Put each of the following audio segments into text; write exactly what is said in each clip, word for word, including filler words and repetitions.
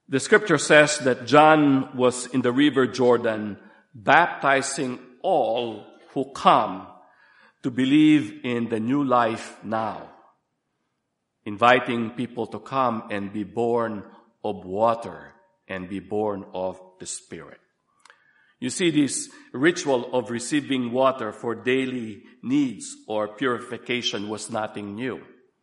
The scripture says that John was in the river Jordan baptizing all who come to believe in the new life now, inviting people to come and be born of water and be born of the Spirit. You see, this ritual of receiving water for daily needs or purification was nothing new.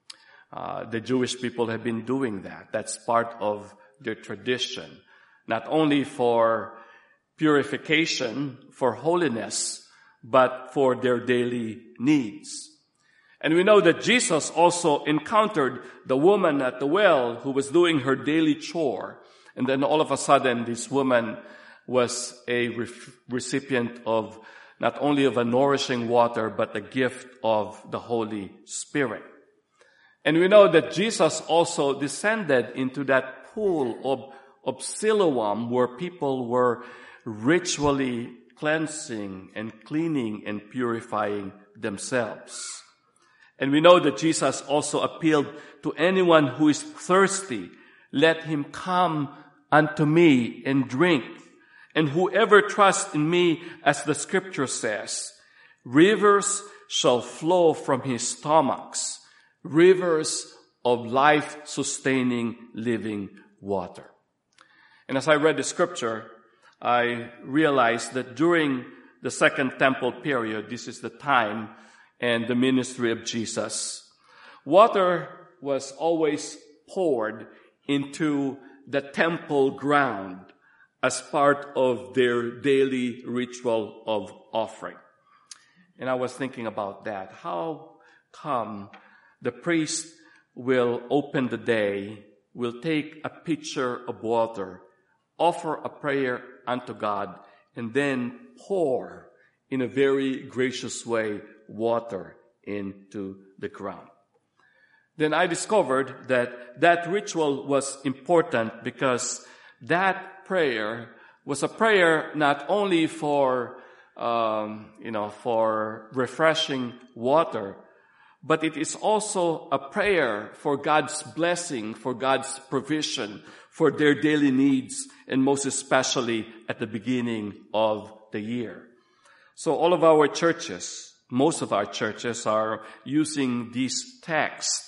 Uh, the Jewish people have been doing that. That's part of their tradition, not only for purification, for holiness, but for their daily needs. And we know that Jesus also encountered the woman at the well who was doing her daily chore. And then all of a sudden, this woman was a re- recipient of not only of a nourishing water, but the gift of the Holy Spirit. And we know that Jesus also descended into that pool of, of Siloam where people were ritually cleansing and cleaning and purifying themselves. And we know that Jesus also appealed to anyone who is thirsty, let him come unto me and drink. And whoever trusts in me, as the scripture says, rivers shall flow from his stomachs, rivers of life-sustaining living water. And as I read the scripture, I realized that during the Second Temple period, this is the time and the ministry of Jesus, water was always poured into the temple ground as part of their daily ritual of offering. And I was thinking about that. How come the priest will open the day, will take a pitcher of water, offer a prayer unto God, and then pour in a very gracious way water into the ground? Then I discovered that that ritual was important because that prayer was a prayer not only for, um, you know, for refreshing water, but it is also a prayer for God's blessing, for God's provision, for their daily needs, and most especially at the beginning of the year. So all of our churches, most of our churches are using this text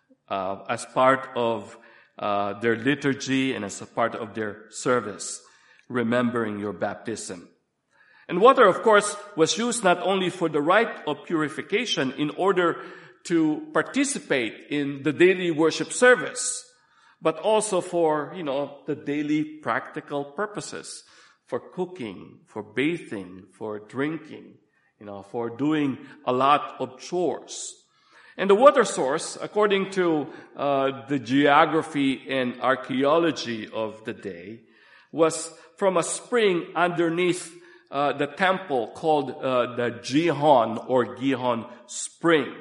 uh, as part of uh, their liturgy and as a part of their service, remembering your baptism. And water, of course, was used not only for the rite of purification in order to participate in the daily worship service, but also for, you know, the daily practical purposes, for cooking, for bathing, for drinking, you know, for doing a lot of chores. And the water source, according to uh, the geography and archaeology of the day, was from a spring underneath uh, the temple called uh, the Gihon or Gihon Spring.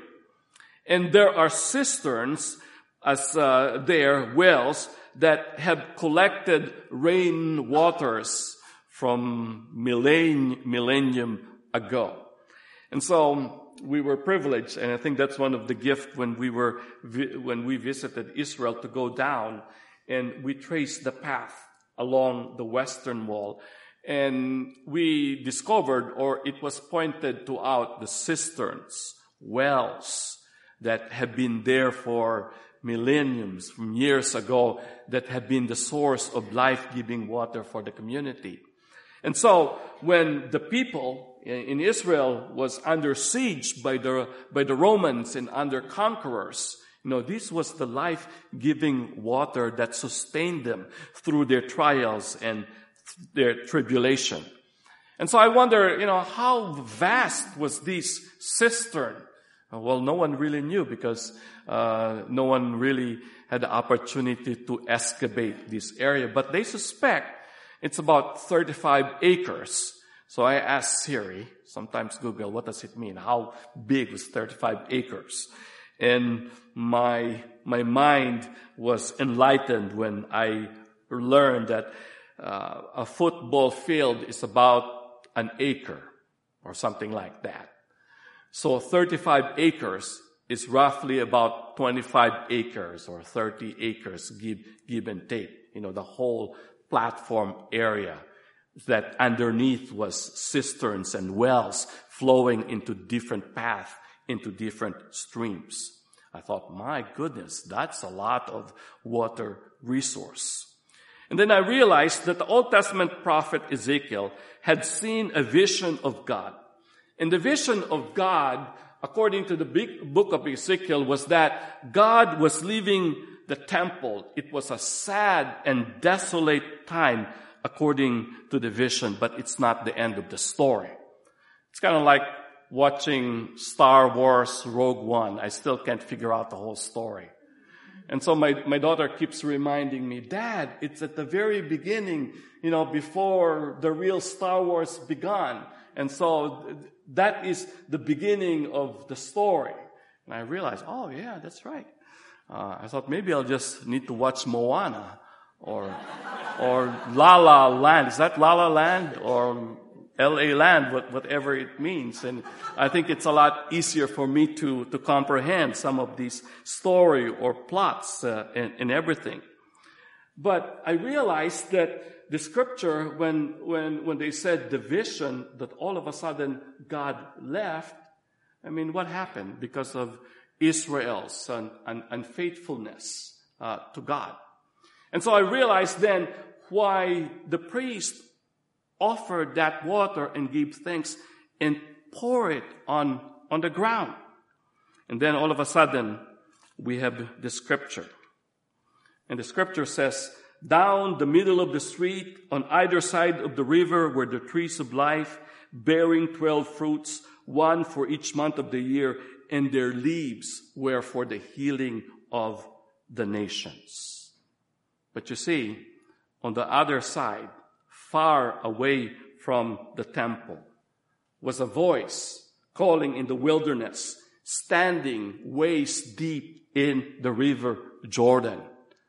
And there are cisterns as uh, there, wells, that have collected rain waters from millenn- millennium ago. And so we were privileged, and I think that's one of the gifts when we were vi- when we visited Israel, to go down and we traced the path along the Western Wall. And we discovered, or it was pointed to out, the cisterns, wells that have been there for millenniums, from years ago, that have been the source of life-giving water for the community. And so when the people in Israel was under siege by the by the Romans and under conquerors, you know, this was the life-giving water that sustained them through their trials and their tribulation. And so I wonder, you know, how vast was this cistern? Well, no one really knew because uh, no one really had the opportunity to excavate this area. But they suspect it's about thirty-five acres. So I asked Siri, sometimes Google, what does it mean? How big was thirty-five acres? And my my mind was enlightened when I learned that uh, a football field is about an acre or something like that. So thirty-five acres is roughly about twenty-five acres or thirty acres, give, give and take. You know, the whole platform area that underneath was cisterns and wells flowing into different paths, into different streams. I thought, my goodness, that's a lot of water resource. And then I realized that the Old Testament prophet Ezekiel had seen a vision of God. And the vision of God, according to the big book of Ezekiel, was that God was leaving the temple. It was a sad and desolate time, according to the vision, but it's not the end of the story. It's kind of like watching Star Wars Rogue One. I still can't figure out the whole story. And so my, my daughter keeps reminding me, Dad, it's at the very beginning, you know, before the real Star Wars began. And so that is the beginning of the story. And I realized, oh yeah, that's right. Uh, I thought maybe I'll just need to watch Moana or, or La La Land. Is that La La Land or L A Land, whatever it means? And I think it's a lot easier for me to, to comprehend some of these story or plots uh, and, and everything. But I realized that the scripture, when, when, when they said the vision, that all of a sudden God left, I mean, what happened? Because of Israel's un, un, unfaithfulness uh, to God. And so I realized then why the priest offered that water and gave thanks and pour it on, on the ground. And then all of a sudden, we have the scripture. And the scripture says, down the middle of the street, on either side of the river, were the trees of life, bearing twelve fruits, one for each month of the year, and their leaves were for the healing of the nations. But you see, on the other side, far away from the temple, was a voice calling in the wilderness, standing waist deep in the river Jordan.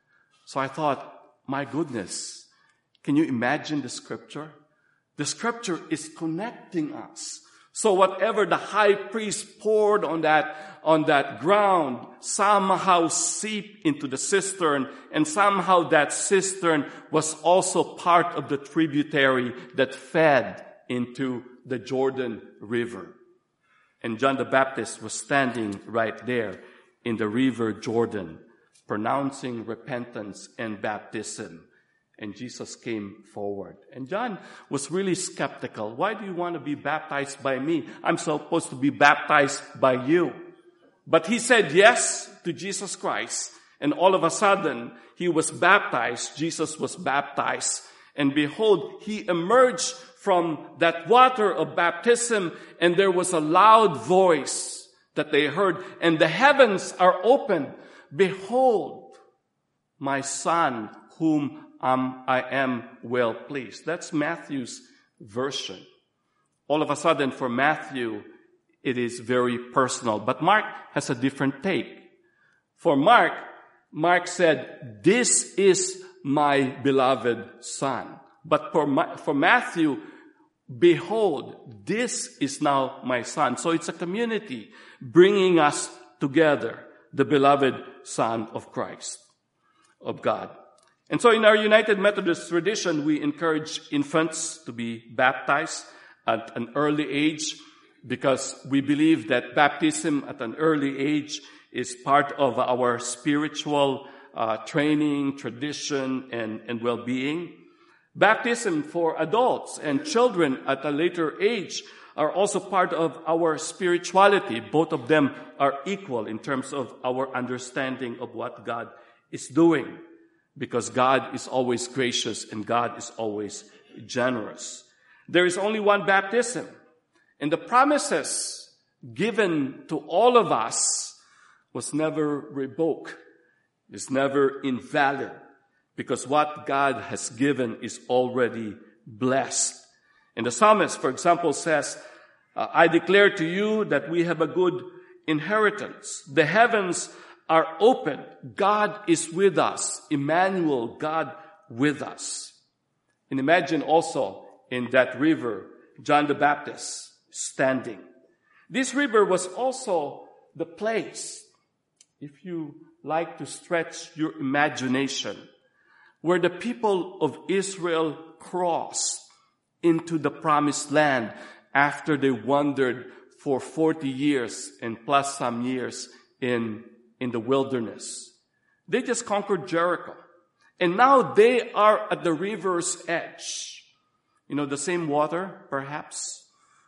So I thought, my goodness, can you imagine the scripture? The scripture is connecting us. So whatever the high priest poured on that, on that ground somehow seeped into the cistern, and somehow that cistern was also part of the tributary that fed into the Jordan River. And John the Baptist was standing right there in the river Jordan, pronouncing repentance and baptism. And Jesus came forward. And John was really skeptical. Why do you want to be baptized by me? I'm supposed to be baptized by you. But he said yes to Jesus Christ. And all of a sudden, he was baptized. Jesus was baptized. And behold, he emerged from that water of baptism, and there was a loud voice that they heard, and the heavens are opened. Behold, my son, whom um, I am well pleased. That's Matthew's version. All of a sudden, for Matthew, it is very personal. But Mark has a different take. For Mark, Mark said, this is my beloved son. But for, Ma- for Matthew, behold, this is now my son. So it's a community bringing us together, the beloved Son of Christ, of God. And so in our United Methodist tradition, we encourage infants to be baptized at an early age because we believe that baptism at an early age is part of our spiritual uh, training, tradition, and, and well-being. Baptism for adults and children at a later age are also part of our spirituality. Both of them are equal in terms of our understanding of what God is doing, because God is always gracious and God is always generous. There is only one baptism, and the promises given to all of us was never revoked, is never invalid, because what God has given is already blessed. And the psalmist, for example, says, I declare to you that we have a good inheritance. The heavens are open. God is with us. Emmanuel, God with us. And imagine also in that river, John the Baptist standing. This river was also the place, if you like to stretch your imagination, where the people of Israel crossed into the promised land after they wandered for forty years and plus some years in, in the wilderness. They just conquered Jericho. And now they are at the river's edge. You know, the same water, perhaps,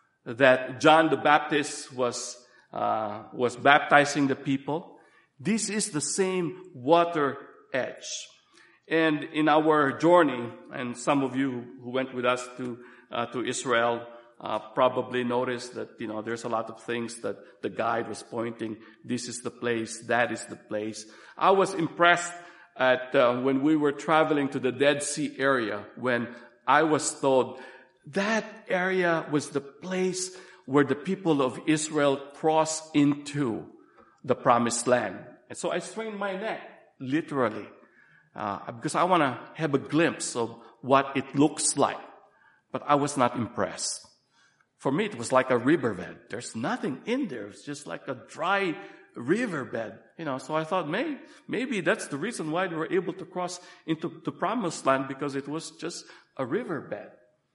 that John the Baptist was, uh, was baptizing the people. This is the same water edge. And in our journey, and some of you who went with us to, uh, to Israel, Uh, probably noticed that, you know, there's a lot of things that the guide was pointing. This is the place. That is the place. I was impressed at uh, when we were traveling to the Dead Sea area, when I was told that area was the place where the people of Israel crossed into the promised land. And so I strained my neck, literally, uh, because I want to have a glimpse of what it looks like. But I was not impressed. For me, it was like a riverbed. There's nothing in there. It's just like a dry riverbed. You know, so I thought, maybe, maybe that's the reason why they were able to cross into the promised land, because it was just a riverbed.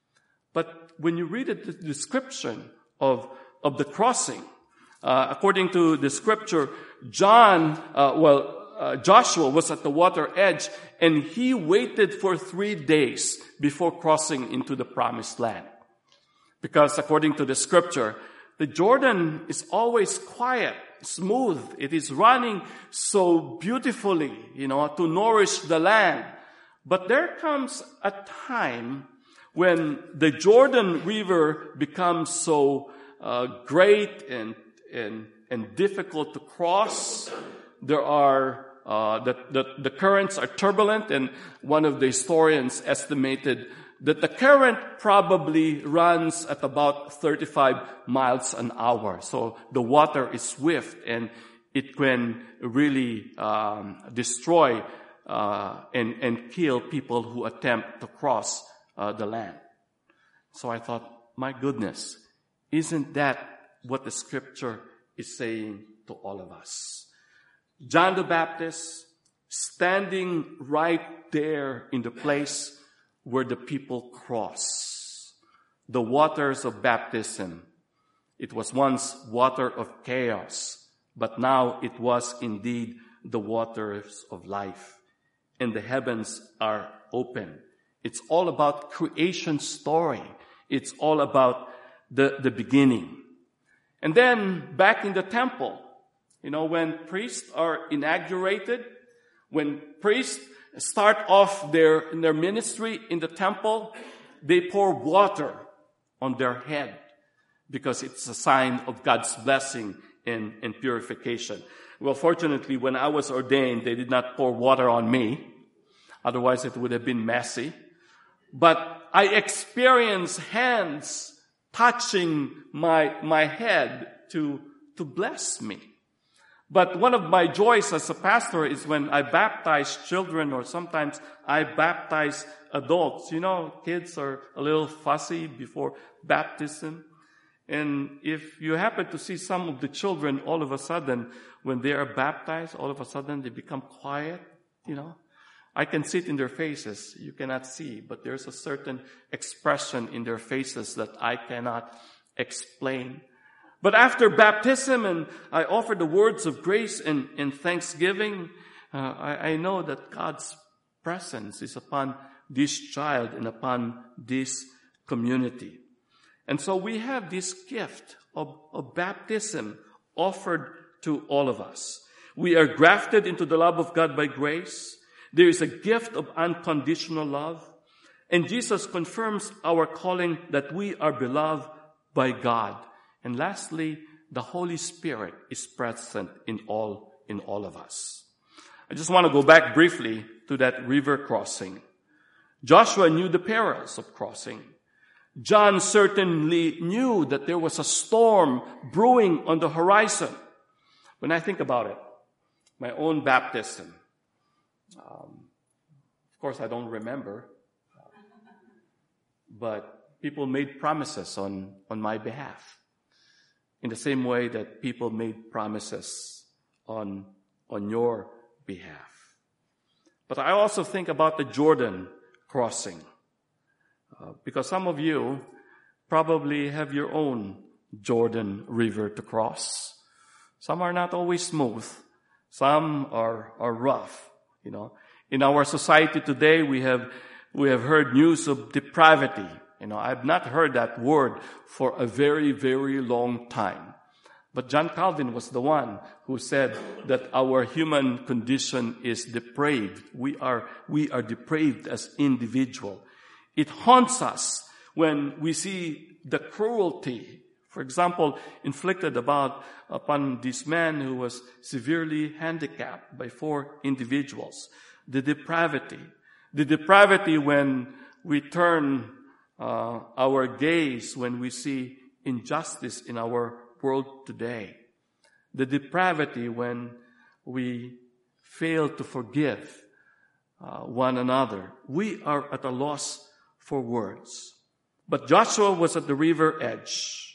But when you read it, the description of, of the crossing, uh, according to the scripture, John, uh, well, uh, Joshua was at the water edge, and he waited for three days before crossing into the promised land. Because according to the scripture, the Jordan is always quiet, smooth. It is running so beautifully, you know, to nourish the land. But there comes a time when the Jordan River becomes so uh, great and, and, and difficult to cross. There are, uh, the, the, the currents are turbulent, and one of the historians estimated that the current probably runs at about thirty-five miles an hour. So the water is swift, and it can really um, destroy uh, and, and kill people who attempt to cross uh, the land. So I thought, my goodness, isn't that what the scripture is saying to all of us? John the Baptist standing right there in the place where the people cross. The waters of baptism. It was once water of chaos, but now it was indeed the waters of life. And the heavens are open. It's all about creation story. It's all about the, the beginning. And then back in the temple, you know, when priests are inaugurated, when priests start off their, their ministry in the temple, they pour water on their head because it's a sign of God's blessing and, and purification. Well, fortunately, when I was ordained, they did not pour water on me. Otherwise, it would have been messy. But I experienced hands touching my, my head to, to bless me. But one of my joys as a pastor is when I baptize children, or sometimes I baptize adults. You know, kids are a little fussy before baptism. And if you happen to see some of the children, all of a sudden, when they are baptized, all of a sudden they become quiet, you know. I can see it in their faces. You cannot see, but there's a certain expression in their faces that I cannot explain. But after baptism, and I offer the words of grace and, and thanksgiving, uh, I, I know that God's presence is upon this child and upon this community. And so we have this gift of, of baptism offered to all of us. We are grafted into the love of God by grace. There is a gift of unconditional love. And Jesus confirms our calling that we are beloved by God. And lastly, the Holy Spirit is present in all, in all of us. I just want to go back briefly to that river crossing. Joshua knew the perils of crossing. John certainly knew that there was a storm brewing on the horizon. When I think about it, my own baptism, um, of course I don't remember, but people made promises on, on my behalf. in the same way that people made promises on, on your behalf. But I also think about the Jordan crossing, uh, because some of you probably have your own Jordan River to cross. Some are not always smooth. Some are, are rough, you know. In our society today, we have, we have heard news of depravity. You know, I've not heard that word for a very, very long time. But John Calvin was the one who said that our human condition is depraved. We are, we are depraved as individuals. It haunts us when we see the cruelty, for example, inflicted about upon this man who was severely handicapped by four individuals. The depravity. The depravity when we turn uh, our gaze when we see injustice in our world today. The depravity when we fail to forgive uh, one another. We are at a loss for words. But Joshua was at the river edge.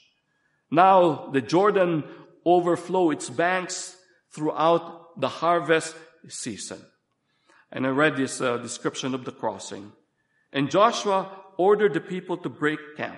Now the Jordan overflow its banks throughout the harvest season. And I read this uh, description of the crossing. And Joshua ordered the people to break camp,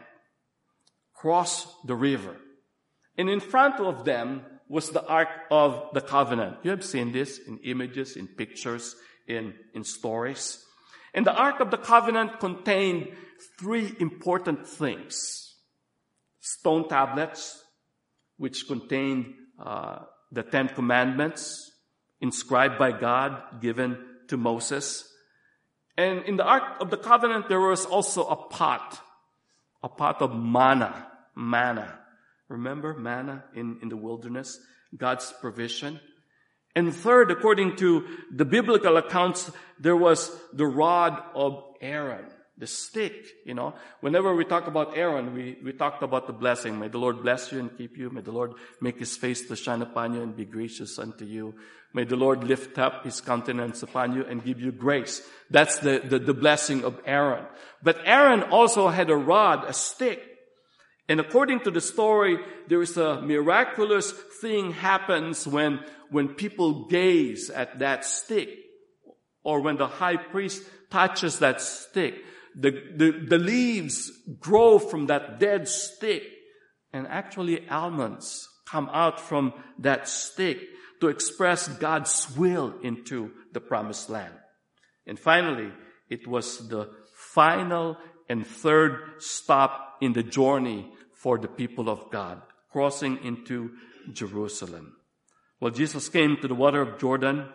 cross the river. And in front of them was the Ark of the Covenant. You have seen this in images, in pictures, in, in stories. And the Ark of the Covenant contained three important things. Stone tablets, which contained uh, the Ten Commandments, inscribed by God, given to Moses. And in the Ark of the Covenant, there was also a pot, a pot of manna, manna. Remember manna in, in the wilderness, God's provision. And third, according to the biblical accounts, there was the rod of Aaron, the stick, you know. Whenever we talk about Aaron, we, we talked about the blessing. May the Lord bless you and keep you. May the Lord make his face to shine upon you and be gracious unto you. May the Lord lift up his countenance upon you and give you grace. That's the, the, the blessing of Aaron. But Aaron also had a rod, a stick. And according to the story, there is a miraculous thing happens when, when people gaze at that stick, or when the high priest touches that stick. The, the, the leaves grow from that dead stick, and actually almonds come out from that stick to express God's will into the promised land. And finally, it was the final and third stop in the journey for the people of God, crossing into Jerusalem. Well, Jesus came to the water of Jordan.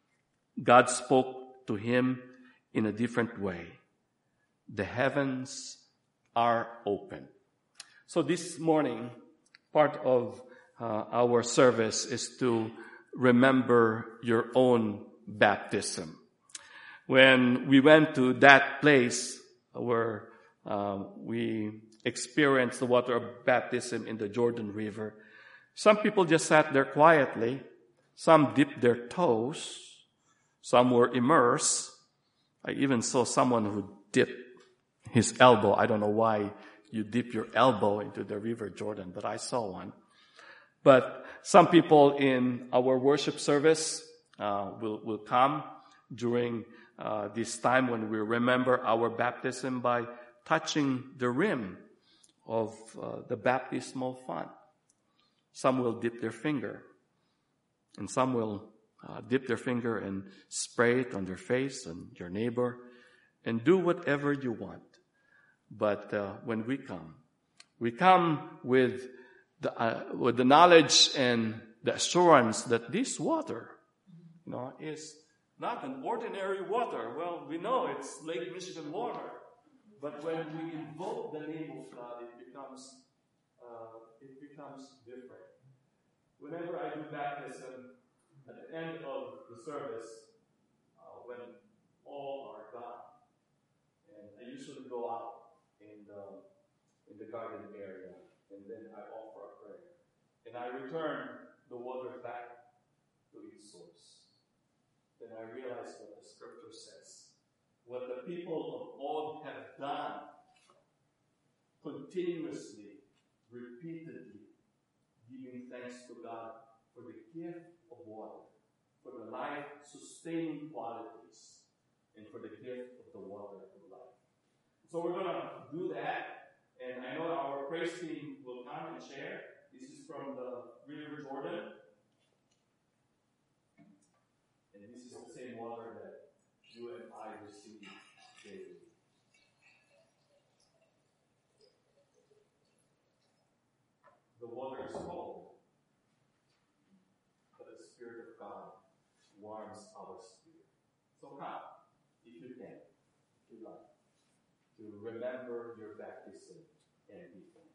God spoke to him in a different way. The heavens are open. So this morning, part of uh, our service is to remember your own baptism. When we went to that place where uh, we experienced the water of baptism in the Jordan River, some people just sat there quietly. Some dipped their toes. Some were immersed. I even saw someone who dipped his elbow. I don't know why you dip your elbow into the River Jordan, but I saw one. But some people in our worship service uh, will, will come during uh, this time when we remember our baptism by touching the rim of uh, the baptismal font. Some will dip their finger, and some will uh, dip their finger and spray it on their face and your neighbor, and do whatever you want. But uh, when we come, we come with the uh, with the knowledge and the assurance that this water, you know, is not an ordinary water. Well, we know it's Lake Michigan water, but when we invoke the name of God, it becomes uh, it becomes different. Whenever I do baptism, at the end of the service, uh, when all are gone, and I usually go out in the in the garden area, and then I offer a prayer, and I return the water back to its source. Then I realize what the scripture says, what the people of old have done, continuously, repeatedly, giving thanks to God for the gift of water, for the life-sustaining qualities, and for the gift of the water of life. So we're going to do that, and I know our praise team will come and share. This is from the River Jordan, and this is the same water that you and I receive daily. The water is cold, but the Spirit of God warms our spirit. So come, if you can, if you like, to remember your baptism and be thankful.